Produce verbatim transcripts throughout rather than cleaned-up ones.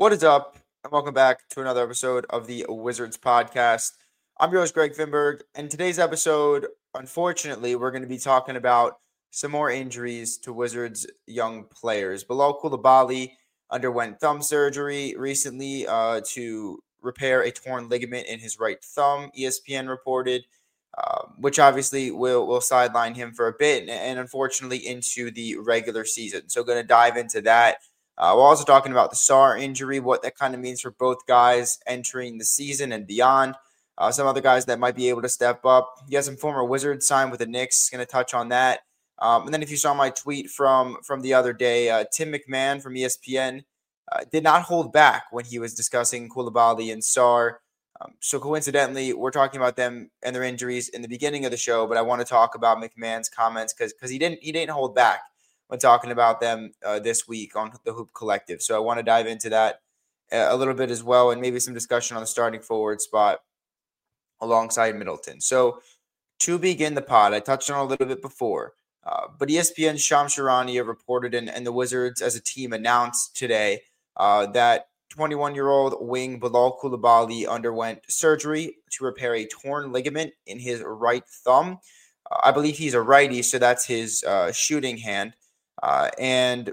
What is up? And welcome back to another episode of the Wizards podcast. I'm your host, Greg Finberg, and today's episode, unfortunately, we're going to be talking about some more injuries to Wizards young players. Bilal Coulibaly underwent thumb surgery recently uh, to repair a torn ligament in his right thumb, E S P N reported, uh, which obviously will, will sideline him for a bit and, and unfortunately into the regular season. So going to dive into that. Uh, we're also talking about the Sarr injury, what that kind of means for both guys entering the season and beyond. Uh, some other guys that might be able to step up. You have some former Wizards signed with the Knicks. Going to touch on that. Um, and then if you saw my tweet from, from the other day, uh, Tim McMahon from E S P N uh, did not hold back when he was discussing Coulibaly and Sarr. Um, so coincidentally, we're talking about them and their injuries in the beginning of the show, but I want to talk about McMahon's comments because because he didn't he didn't hold back when talking about them uh, this week on the Hoop Collective. So I want to dive into that uh, a little bit as well, and maybe some discussion on the starting forward spot alongside Middleton. So to begin the pod, I touched on a little bit before, uh, but E S P N's Shams Charania reported, and, and the Wizards as a team announced today uh, that twenty-one-year-old wing Bilal Coulibaly underwent surgery to repair a torn ligament in his right thumb. Uh, I believe he's a righty, so that's his uh, shooting hand. Uh, and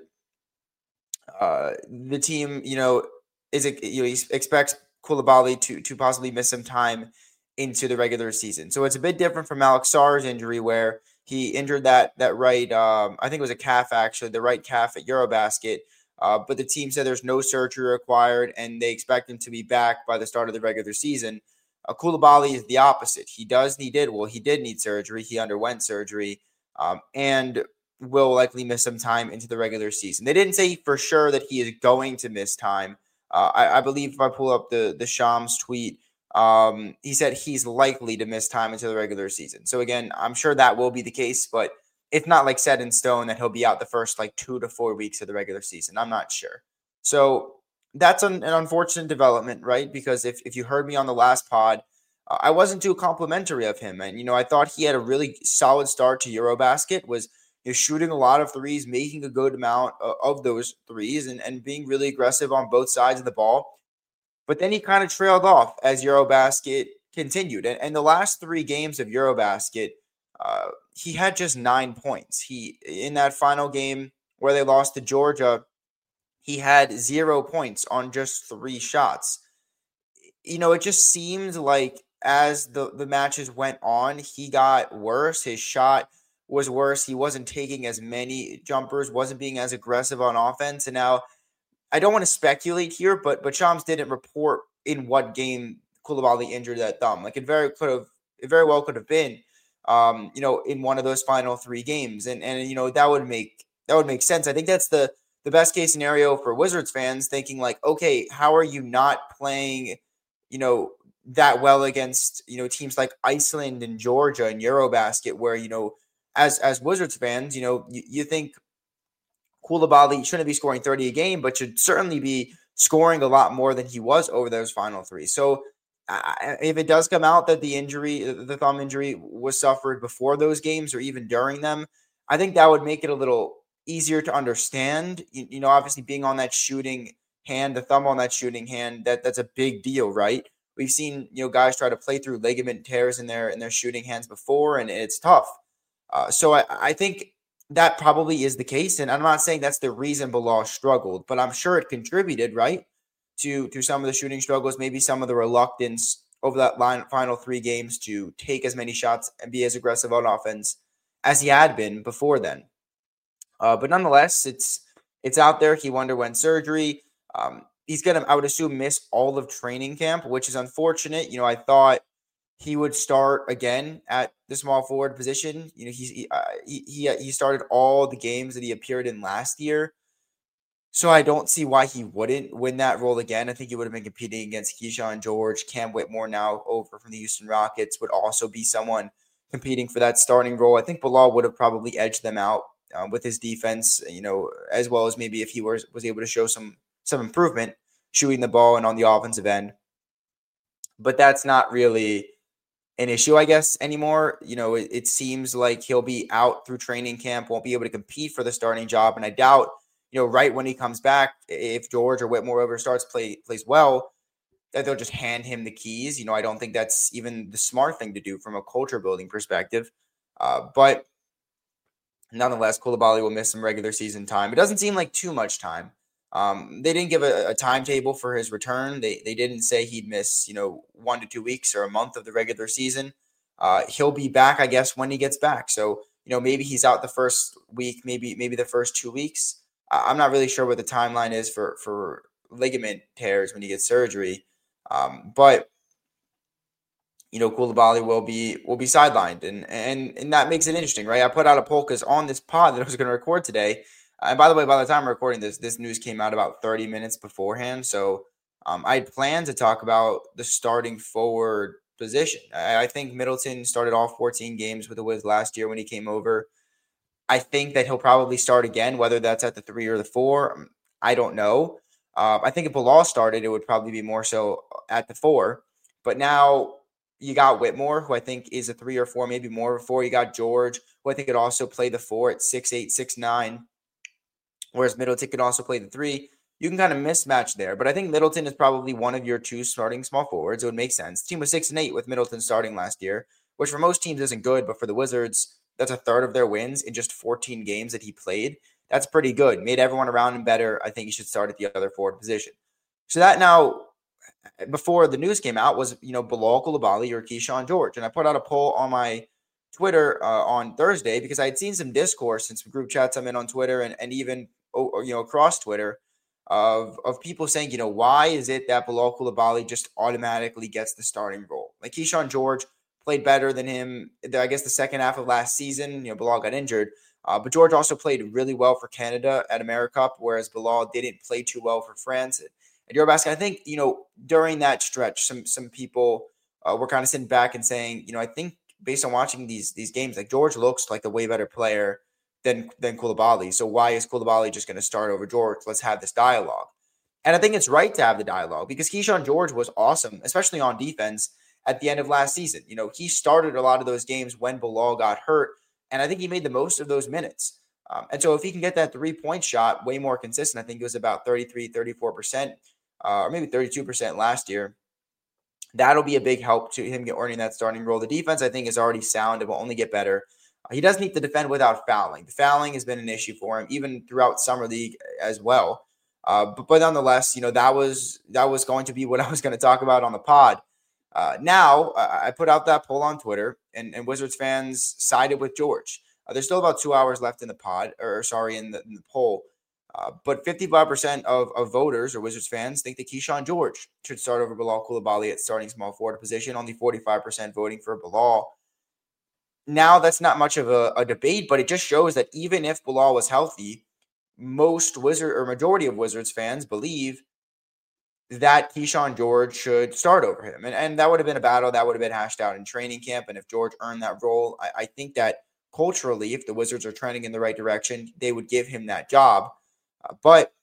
uh, the team, you know, is you know, he expects Coulibaly to to possibly miss some time into the regular season. So it's a bit different from Alex Sarr's injury, where he injured that that right, um, I think it was a calf actually, the right calf at Eurobasket. Uh, but the team said there's no surgery required, and they expect him to be back by the start of the regular season. Uh, Coulibaly is the opposite. He does need it. Well, he did need surgery. He underwent surgery, um, and will likely miss some time into the regular season. They didn't say for sure that he is going to miss time. Uh, I, I believe if I pull up the, the Shams tweet, um, he said he's likely to miss time into the regular season. So again, I'm sure that will be the case, but it's not like set in stone that he'll be out the first like two to four weeks of the regular season. I'm not sure. So that's an, an unfortunate development, right? Because if, if you heard me on the last pod, uh, I wasn't too complimentary of him. And, you know, I thought he had a really solid start to Eurobasket, was You're shooting a lot of threes, making a good amount of those threes, and, and being really aggressive on both sides of the ball. But then he kind of trailed off as Eurobasket continued. And, and the last three games of Eurobasket, uh, he had just nine points. He in that final game where they lost to Georgia, he had zero points on just three shots. You know, it just seemed like as the, the matches went on, he got worse. His shot was worse. He wasn't taking as many jumpers, wasn't being as aggressive on offense. And now I don't want to speculate here, but but Shams didn't report in what game Coulibaly injured that thumb. Like it very could have, it very well could have been, um, you know, in one of those final three games, and and you know that would make that would make sense. I think that's the the best case scenario for Wizards fans, thinking like, okay, how are you not playing, you know, that well against you know teams like Iceland and Georgia and Eurobasket, where you know. As as Wizards fans, you know, you, you think Coulibaly shouldn't be scoring thirty a game, but should certainly be scoring a lot more than he was over those final three. So uh, if it does come out that the injury, the thumb injury was suffered before those games or even during them, I think that would make it a little easier to understand. You, you know, obviously being on that shooting hand, the thumb on that shooting hand, that that's a big deal, right? We've seen, you know, guys try to play through ligament tears in their in their shooting hands before, and it's tough. Uh, so I, I think that probably is the case, and I'm not saying that's the reason Bilal struggled, but I'm sure it contributed, right, to to some of the shooting struggles, maybe some of the reluctance over that line, final three games to take as many shots and be as aggressive on offense as he had been before then. Uh, but nonetheless, it's it's out there. He underwent surgery. Um, he's gonna, I would assume, miss all of training camp, which is unfortunate. You know, I thought he would start again at the small forward position. You know, he's, he, uh, he he he started all the games that he appeared in last year, so I don't see why he wouldn't win that role again. I think he would have been competing against Keyshawn George. Cam Whitmore, now over from the Houston Rockets, would also be someone competing for that starting role. I think Bilal would have probably edged them out um, with his defense, you know, as well as maybe if he was was able to show some some improvement shooting the ball and on the offensive end. But that's not really an issue, I guess, anymore. You know, it, it seems like he'll be out through training camp, won't be able to compete for the starting job. And I doubt you know, right when he comes back, if George or Whitmore over starts play plays well, that they'll just hand him the keys. You know, I don't think that's even the smart thing to do from a culture building perspective. Uh, but nonetheless, Koulibaly will miss some regular season time. It doesn't seem like too much time. Um, they didn't give a, a timetable for his return. They they didn't say he'd miss, you know, one to two weeks or a month of the regular season. Uh, he'll be back, I guess, when he gets back. So, you know, maybe he's out the first week, maybe maybe the first two weeks. I, I'm not really sure what the timeline is for for ligament tears when you get surgery. Um, but you know, Koulibaly will be will be sidelined, and and and that makes it interesting, right? I put out a poll because on this pod that I was going to record today, and by the way, by the time I'm recording this, this news came out about thirty minutes beforehand. So um, I had planned to talk about the starting forward position. I, I think Middleton started all fourteen games with the Wiz last year when he came over. I think that he'll probably start again, whether that's at the three or the four. um, I don't know. Uh, I think if Bilal started, it would probably be more so at the four. But now you got Whitmore, who I think is a three or four, maybe more of a four. You got George, who I think could also play the four at six eight, six nine, whereas Middleton could also play the three. You can kind of mismatch there. But I think Middleton is probably one of your two starting small forwards. It would make sense. The team was six and eight with Middleton starting last year, which for most teams isn't good, but for the Wizards, that's a third of their wins in just fourteen games that he played. That's pretty good. Made everyone around him better. I think he should start at the other forward position. So that now, before the news came out, was, you know, Bilal Koulibaly or Keyshawn George. And I put out a poll on my Twitter uh, on Thursday because I had seen some discourse in some group chats I'm in on Twitter and, and even, oh, you know, across Twitter of, of people saying, you know, why is it that Bilal Koulibaly just automatically gets the starting role? Like Keyshawn George played better than him, I guess, the second half of last season. You know, Bilal got injured. Uh, but George also played really well for Canada at AmeriCup, whereas Bilal didn't play too well for France at Eurobasket. I think, you know, during that stretch, some some people uh, were kind of sitting back and saying, you know, I think based on watching these these games, like George looks like a way better player than than Koulibaly. So why is Koulibaly just going to start over George? Let's have this dialogue. And I think it's right to have the dialogue because Keyshawn George was awesome, especially on defense at the end of last season. You know, he started a lot of those games when Bilal got hurt, and I think he made the most of those minutes. Um, and so if he can get that three-point shot way more consistent, I think it was about thirty-three, thirty-four percent, uh, or maybe thirty-two percent last year, that'll be a big help to him get earning that starting role. The defense, I think, is already sound. It will only get better. Uh, he does need to defend without fouling. The fouling has been an issue for him, even throughout Summer League as well. Uh, but, but nonetheless, you know, that was that was going to be what I was going to talk about on the pod. Uh, now, uh, I put out that poll on Twitter, and, and Wizards fans sided with George. Uh, there's still about two hours left in the pod, or sorry, in the, in the poll. Uh, but fifty-five percent of, of voters or Wizards fans think that Keyshawn George should start over Bilal Koulibaly at starting small forward position. Only forty-five percent voting for Bilal. Now, that's not much of a, a debate, but it just shows that even if Bilal was healthy, most Wizard or majority of Wizards fans believe that Keyshawn George should start over him. And, and that would have been a battle that would have been hashed out in training camp. And if George earned that role, I, I think that culturally, if the Wizards are trending in the right direction, they would give him that job. Uh, but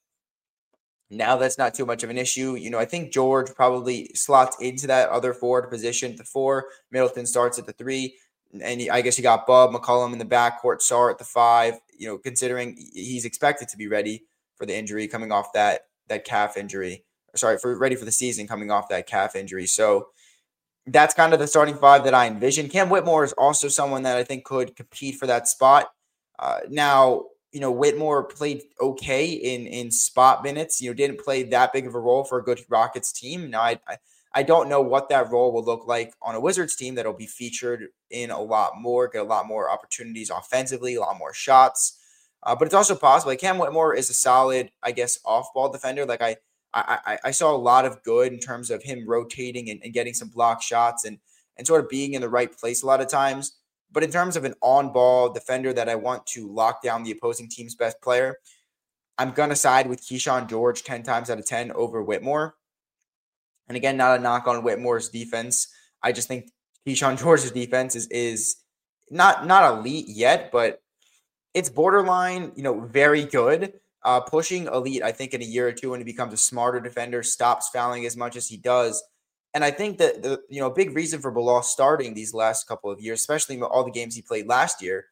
now that's not too much of an issue. You know, I think George probably slots into that other forward position at the four. Middleton starts at the three. And I guess you got Bub McCollum in the backcourt, Sarr at the five, you know, considering he's expected to be ready for the injury coming off that that calf injury. Sorry, for ready for the season coming off that calf injury. So that's kind of the starting five that I envision. Cam Whitmore is also someone that I think could compete for that spot. Uh, now, you know, Whitmore played okay in in spot minutes. You know, didn't play that big of a role for a good Rockets team. Now, I I, I don't know what that role will look like on a Wizards team that'll be featured in a lot more, get a lot more opportunities offensively, a lot more shots. Uh, but it's also possible. Like Cam Whitmore is a solid, I guess, off-ball defender. Like I. I, I saw a lot of good in terms of him rotating and, and getting some block shots and, and sort of being in the right place a lot of times. But in terms of an on-ball defender that I want to lock down the opposing team's best player, I'm going to side with Keyshawn George ten times out of ten over Whitmore. And again, not a knock on Whitmore's defense. I just think Keyshawn George's defense is, is not, not elite yet, but it's borderline, you know, very good. Uh, pushing elite, I think, in a year or two when he becomes a smarter defender, stops fouling as much as he does. And I think that the you know big reason for Bilal starting these last couple of years, especially all the games he played last year,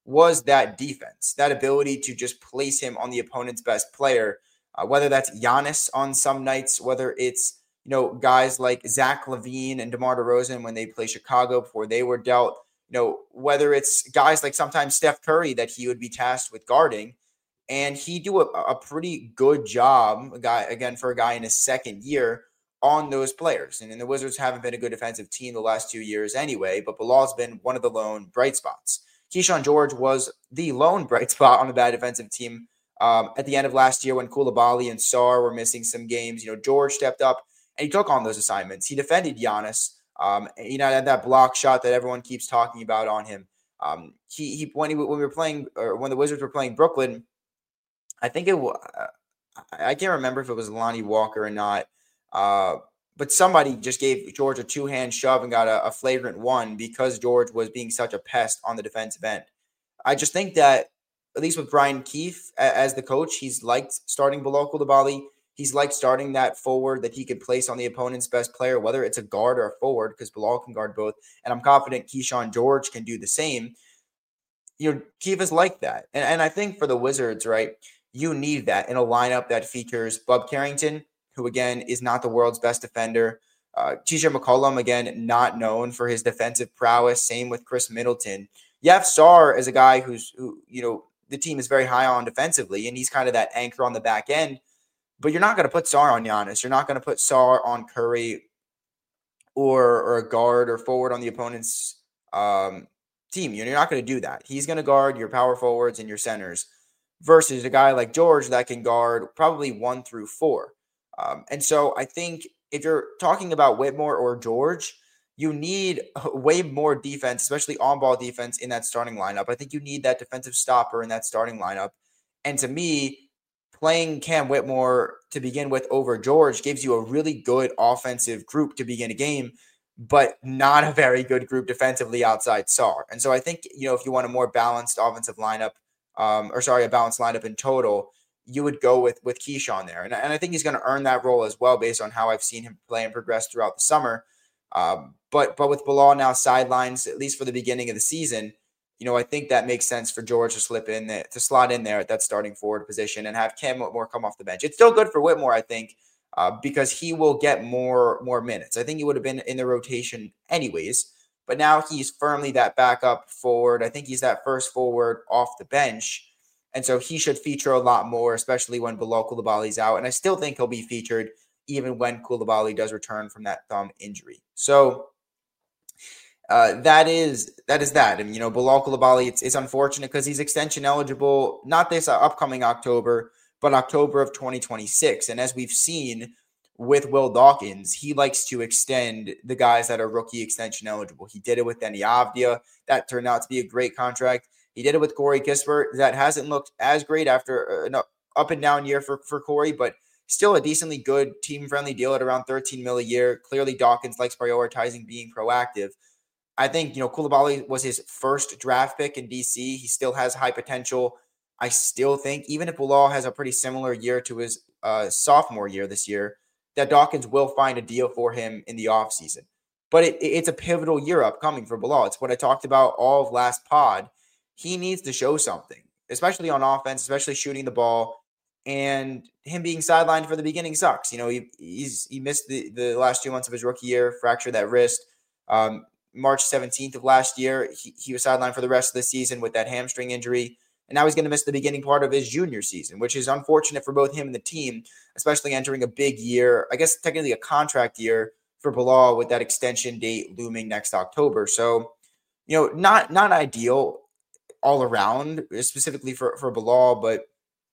was that defense, that ability to just place him on the opponent's best player, uh, whether that's Giannis on some nights, whether it's, you know, guys like Zach LaVine and DeMar DeRozan when they play Chicago before they were dealt, you know, whether it's guys like sometimes Steph Curry that he would be tasked with guarding. And he do a, a pretty good job, a guy again, for a guy in his second year on those players. And, and the Wizards haven't been a good defensive team the last two years anyway, but Bilal's been one of the lone bright spots. Keyshawn George was the lone bright spot on the bad defensive team um, at the end of last year when Koulibaly and Sarr were missing some games. You know, George stepped up and he took on those assignments. He defended Giannis. Um, you know, that, that block shot that everyone keeps talking about on him. Um, he he when he when we were playing or when the Wizards were playing Brooklyn, I think it was, I can't remember if it was Lonnie Walker or not, uh, but somebody just gave George a two-hand shove and got a, a flagrant one because George was being such a pest on the defensive end. I just think that, at least with Brian Keefe as the coach, he's liked starting Bilal Koulibaly. He's liked starting that forward that he can place on the opponent's best player, whether it's a guard or a forward, because Bilal can guard both. And I'm confident Keyshawn George can do the same. You know, Keefe is like that. And, and I think for the Wizards, right, you need that in a lineup that features Bub Carrington, who, again, is not the world's best defender. Uh, T J McCollum, again, not known for his defensive prowess. Same with Chris Middleton. You have Sarr as a guy who's, who, you know, the team is very high on defensively, and he's kind of that anchor on the back end. But you're not going to put Sarr on Giannis. You're not going to put Sarr on Curry or, or a guard or forward on the opponent's um, team. You're not going to do that. He's going to guard your power forwards and your centers, versus a guy like George that can guard probably one through four. Um, and so I think if you're talking about Whitmore or George, you need way more defense, especially on-ball defense in that starting lineup. I think you need that defensive stopper in that starting lineup. And to me, playing Cam Whitmore to begin with over George gives you a really good offensive group to begin a game, but not a very good group defensively outside Sarr. And so I think, you know, if you want a more balanced offensive lineup, Um, or sorry, a balanced lineup in total, you would go with with Keyshawn there. And, and I think he's going to earn that role as well based on how I've seen him play and progress throughout the summer. Um, but but with Bilal now sidelines, at least for the beginning of the season, you know, I think that makes sense for George to slip in there, to slot in there at that starting forward position and have Cam Whitmore come off the bench. It's still good for Whitmore, I think, uh, because he will get more, more minutes. I think he would have been in the rotation anyways. But now he's firmly that backup forward. I think he's that first forward off the bench. And so he should feature a lot more, especially when Bilal Koulibaly's out. And I still think he'll be featured even when Koulibaly does return from that thumb injury. So uh, that is that is that. And, you know, Bilal Koulibaly, it's, it's unfortunate because he's extension eligible, not this upcoming October, but October of twenty twenty-six. And as we've seen with Will Dawkins, he likes to extend the guys that are rookie extension eligible. He did it with Deni Avdija. That turned out to be a great contract. He did it with Corey Kispert. That hasn't looked as great after an up and down year for, for Corey, but still a decently good team-friendly deal at around thirteen mil a year. Clearly, Dawkins likes prioritizing being proactive. I think, you know, Koulibaly was his first draft pick in D C. He still has high potential. I still think, even if Bilal has a pretty similar year to his uh, sophomore year this year, that Dawkins will find a deal for him in the offseason. But it, it's a pivotal year upcoming for Bilal. It's what I talked about all of last pod. He needs to show something, especially on offense, especially shooting the ball. And him being sidelined for the beginning sucks. You know, he he's he missed the, the last two months of his rookie year, fractured that wrist. Um, March seventeenth of last year, he, he was sidelined for the rest of the season with that hamstring injury. And now he's going to miss the beginning part of his junior season, which is unfortunate for both him and the team, especially entering a big year, I guess technically a contract year for Bilal with that extension date looming next October. So, you know, not not ideal all around, specifically for, for Bilal, but,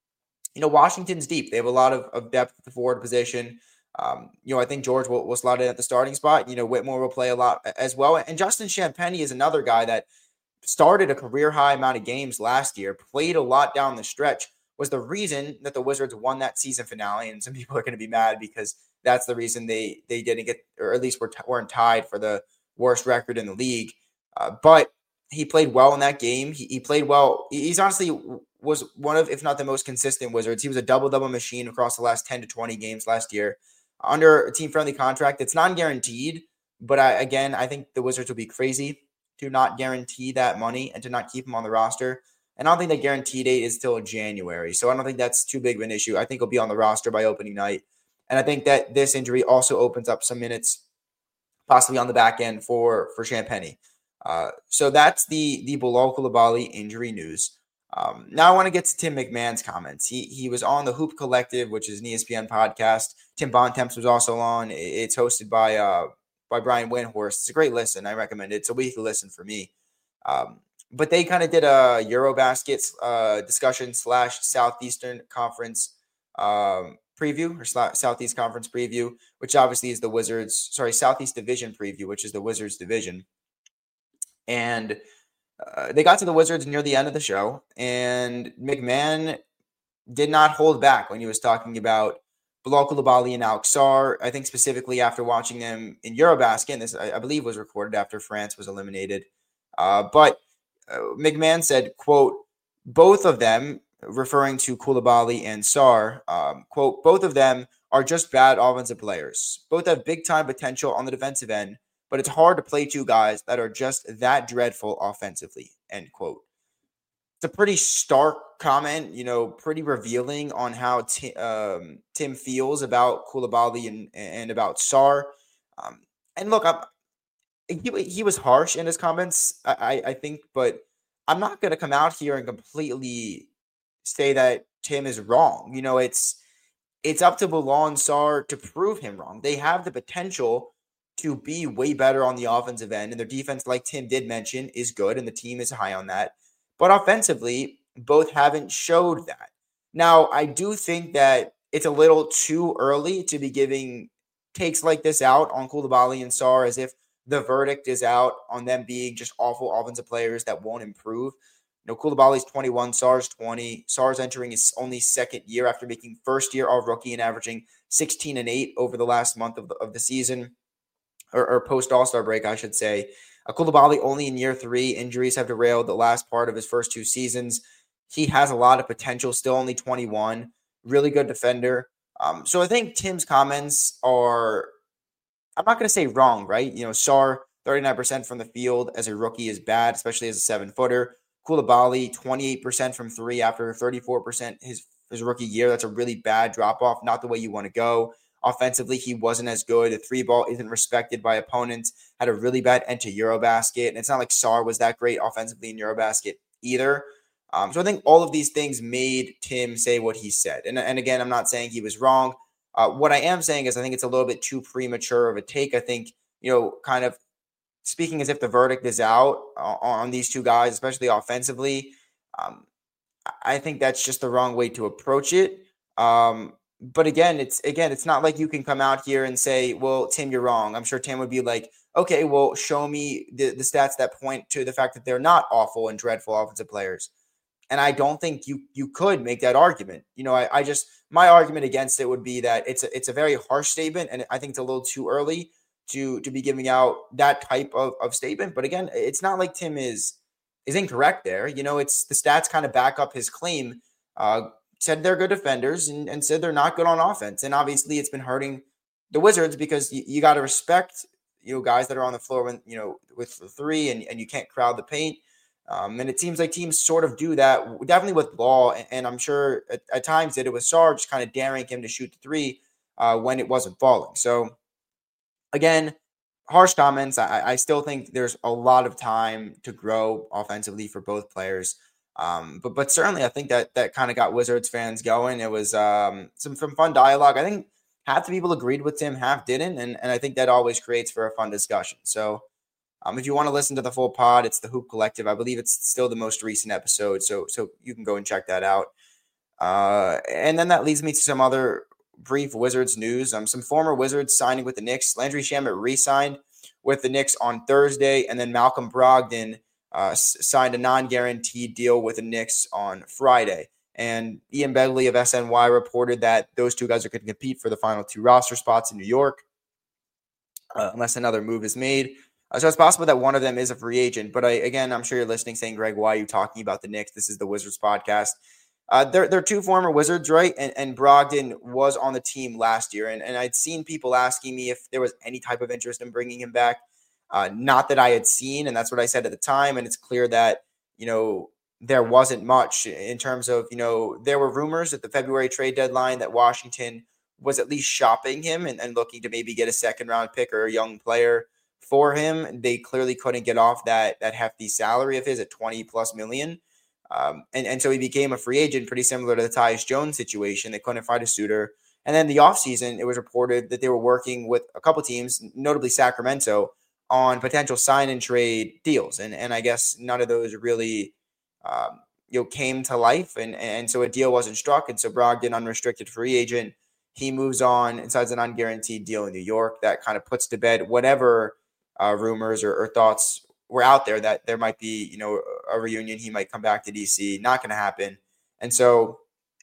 you know, Washington's deep. They have a lot of, of depth at the forward position. Um, you know, I think George will, will slot in at the starting spot. You know, Whitmore will play a lot as well. And Justin Champagnie is another guy that started a career-high amount of games last year, played a lot down the stretch, was the reason that the Wizards won that season finale. And some people are going to be mad because that's the reason they they didn't get, or at least were t- weren't tied for the worst record in the league. Uh, but he played well in that game. He, he played well. He's honestly was one of, if not the most consistent Wizards. He was a double-double machine across the last ten to twenty games last year under a team-friendly contract. It's non-guaranteed, but I, again, I think the Wizards will be crazy to not guarantee that money and to not keep him on the roster. And I don't think the guarantee date is till January. So I don't think that's too big of an issue. I think he'll be on the roster by opening night. And I think that this injury also opens up some minutes, possibly on the back end for, for Champagnie. Uh, so that's the, the Bilal Coulibaly injury news. Um, now I want to get to Tim McMahon's comments. He he was on the Hoop Collective, which is an E S P N podcast. Tim Bontemps was also on. It's hosted by uh by Brian Windhorst. It's a great listen. I recommend it. It's a weekly listen for me. Um, but they kind of did a Eurobasket uh, discussion slash Southeastern Conference um, preview or sl- Southeast Conference preview, which obviously is the Wizards. Sorry, Southeast Division preview, which is the Wizards division. And Uh, they got to the Wizards near the end of the show, and McMahon did not hold back when he was talking about Bilal Coulibaly and Alex Sarr. I think specifically after watching them in Eurobasket, and this I, I believe was recorded after France was eliminated. Uh, but uh, McMahon said, quote, both of them, referring to Coulibaly and Sarr, um, quote, both of them are just bad offensive players. Both have big-time potential on the defensive end, but it's hard to play two guys that are just that dreadful offensively, end quote. It's a pretty stark comment, you know, pretty revealing on how t- um, Tim feels about Coulibaly and, and about Sarr. Um, and look, I'm, he, he was harsh in his comments, I, I think, but I'm not going to come out here and completely say that Tim is wrong. You know, it's it's up to Bilal and Sarr to prove him wrong. They have the potential to be way better on the offensive end. And their defense, like Tim did mention, is good, and the team is high on that. But offensively, both haven't showed that. Now, I do think that it's a little too early to be giving takes like this out on Coulibaly and Sarr as if the verdict is out on them being just awful offensive players that won't improve. You know, Coulibaly's twenty-one, Sarr's twenty. Sarr's entering his only second year after making first year all rookie and averaging sixteen and eight over the last month of the, of the season. Or, or post All-Star break, I should say. Uh, Coulibaly only in year three. Injuries have derailed the last part of his first two seasons. He has a lot of potential, still only twenty-one. Really good defender. Um, so I think Tim's comments are, I'm not going to say wrong, right? You know, Sarr, thirty-nine percent from the field as a rookie is bad, especially as a seven-footer. Coulibaly, twenty-eight percent from three after thirty-four percent his, his rookie year. That's a really bad drop-off, not the way you want to go. Offensively, he wasn't as good. The three ball isn't respected by opponents. Had a really bad end to Eurobasket. And it's not like Sarr was that great offensively in Eurobasket either. Um, so I think all of these things made Tim say what he said. And, and again, I'm not saying he was wrong. Uh, what I am saying is I think it's a little bit too premature of a take. I think, you know, kind of speaking as if the verdict is out on, on these two guys, especially offensively. Um, I think that's just the wrong way to approach it. Um, But again, it's again, it's not like you can come out here and say, well, Tim, you're wrong. I'm sure Tim would be like, okay, well, show me the, the stats that point to the fact that they're not awful and dreadful offensive players. And I don't think you you could make that argument. You know, I, I just, my argument against it would be that it's a, it's a very harsh statement. And I think it's a little too early to, to be giving out that type of, of statement. But again, it's not like Tim is, is incorrect there. You know, it's the stats kind of back up his claim. Uh, said they're good defenders and, and said they're not good on offense. And obviously it's been hurting the Wizards because you, you got to respect, you know, guys that are on the floor when, you know, with the three and, and you can't crowd the paint. Um, and it seems like teams sort of do that, definitely with Ball. And, and I'm sure at, at times that it was Sarr just kind of daring him to shoot the three uh, when it wasn't falling. So again, harsh comments. I, I still think there's a lot of time to grow offensively for both players. Um, but but certainly, I think that that kind of got Wizards fans going. It was um, some, some fun dialogue. I think half the people agreed with Tim, half didn't, and and I think that always creates for a fun discussion. So, um, if you want to listen to the full pod, it's the Hoop Collective. I believe it's still the most recent episode, so so you can go and check that out. Uh, and then that leads me to some other brief Wizards news. Um, some former Wizards signing with the Knicks. Landry Shamet re-signed with the Knicks on Thursday, and then Malcolm Brogdon Uh, signed a non-guaranteed deal with the Knicks on Friday. And Ian Begley of S N Y reported that those two guys are going to compete for the final two roster spots in New York, uh, unless another move is made. Uh, so it's possible that one of them is a free agent. But I, again, I'm sure you're listening saying, Greg, why are you talking about the Knicks? This is the Wizards podcast. Uh, they're, they're two former Wizards, right? And, and Brogdon was on the team last year. And, and I'd seen people asking me if there was any type of interest in bringing him back. Uh, not that I had seen, and that's what I said at the time. And it's clear that, you know, there wasn't much in terms of, you know, there were rumors at the February trade deadline that Washington was at least shopping him and, and looking to maybe get a second round pick or a young player for him. They clearly couldn't get off that that hefty salary of his at twenty plus million. Um, and, and so he became a free agent, pretty similar to the Tyus Jones situation. They couldn't find a suitor. And then the offseason, it was reported that they were working with a couple teams, notably Sacramento, on potential sign and trade deals. And and I guess none of those really um, you know, came to life. And, and so a deal wasn't struck. And so Brogdon, unrestricted free agent, he moves on and signs an unguaranteed deal in New York. That kind of puts to bed whatever uh, rumors or, or thoughts were out there that there might be, you know, a reunion. He might come back to D C. Not going to happen. And so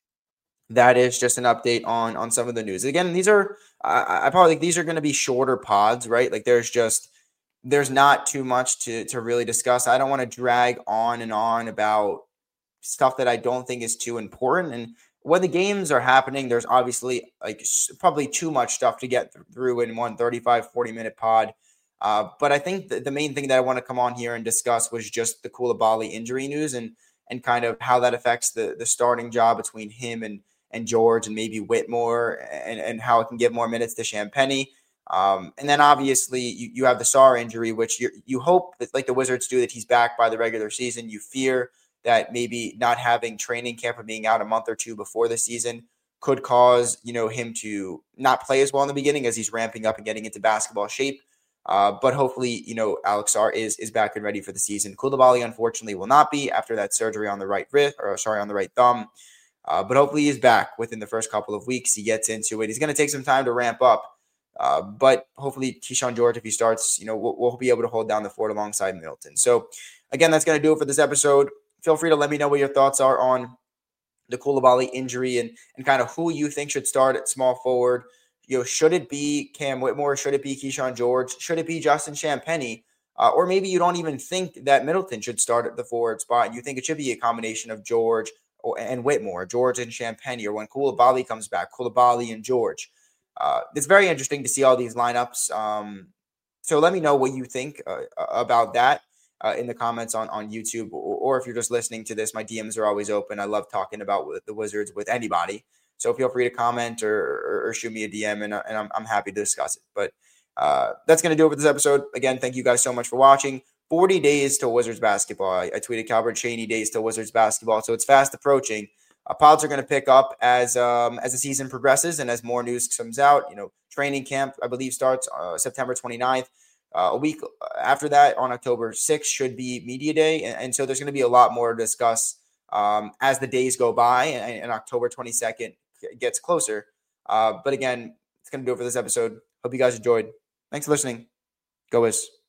that is just an update on on some of the news. Again, these are I, I probably think these are going to be shorter pods, right? Like there's just there's not too much to to really discuss. I don't want to drag on and on about stuff that I don't think is too important. And when the games are happening, there's obviously like probably too much stuff to get through in one thirty-five, forty minute pod. Uh, but I think the, the main thing that I want to come on here and discuss was just the Coulibaly injury news and and kind of how that affects the the starting job between him and and George and maybe Whitmore, and, and how it can give more minutes to Champagnie. Um, and then obviously you, you have the Sarr injury, which you you hope that, like the Wizards do, that he's back by the regular season. You fear that maybe not having training camp or being out a month or two before the season could cause, you know, him to not play as well in the beginning as he's ramping up and getting into basketball shape. Uh, but hopefully, you know, Alex Sarr is is back and ready for the season. Coulibaly, unfortunately, will not be after that surgery on the right wrist, or sorry, on the right thumb. Uh, but hopefully he's back within the first couple of weeks. He gets into it. He's going to take some time to ramp up. Uh, but hopefully Keyshawn George, if he starts, you know, we'll, we'll be able to hold down the fort alongside Middleton. So, again, that's going to do it for this episode. Feel free to let me know what your thoughts are on the Coulibaly injury and, and kind of who you think should start at small forward. You know, should it be Cam Whitmore? Should it be Keyshawn George? Should it be Justin Champagnie? Uh, or maybe you don't even think that Middleton should start at the forward spot. You think it should be a combination of George and Whitmore, George and Champagnie, or when Coulibaly comes back, Coulibaly and George. Uh, it's very interesting to see all these lineups. Um, so let me know what you think uh, about that uh, in the comments on, on YouTube, or, or if you're just listening to this, my D Ms are always open. I love talking about the Wizards with anybody. So feel free to comment or, or, or shoot me a D M, and, and I'm, I'm happy to discuss it. But uh, that's going to do it for this episode. Again, thank you guys so much for watching. forty days till Wizards basketball. I, I tweeted Calvert Cheney days till Wizards basketball. So it's fast approaching. Uh, pods are going to pick up as um, as the season progresses and as more news comes out. You know, training camp, I believe, starts uh, September twenty-ninth. Uh, a week after that, on October sixth, should be media day. And, and so there's going to be a lot more to discuss um, as the days go by and, and October twenty-second gets closer. Uh, but again, it's going to do it for this episode. Hope you guys enjoyed. Thanks for listening. Go Wiz.